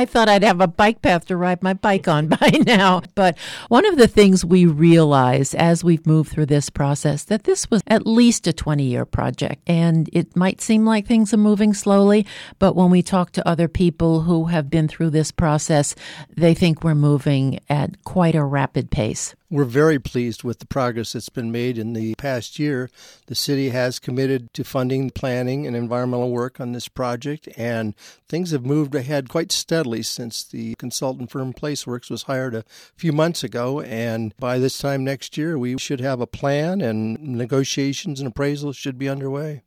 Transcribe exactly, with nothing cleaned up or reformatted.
I thought I'd have a bike path to ride my bike on by now. But one of the things we realized as we've moved through this process, that this was at least a twenty-year project. And it might seem like things are moving slowly, but when we talk to other people who have been through this process, they think we're moving at quite a rapid pace. We're very pleased with the progress that's been made in the past year. The city has committed to funding planning and environmental work on this project, and things have moved ahead quite steadily since the consultant firm Placeworks was hired a few months ago. And by this time next year, we should have a plan, and negotiations and appraisals should be underway.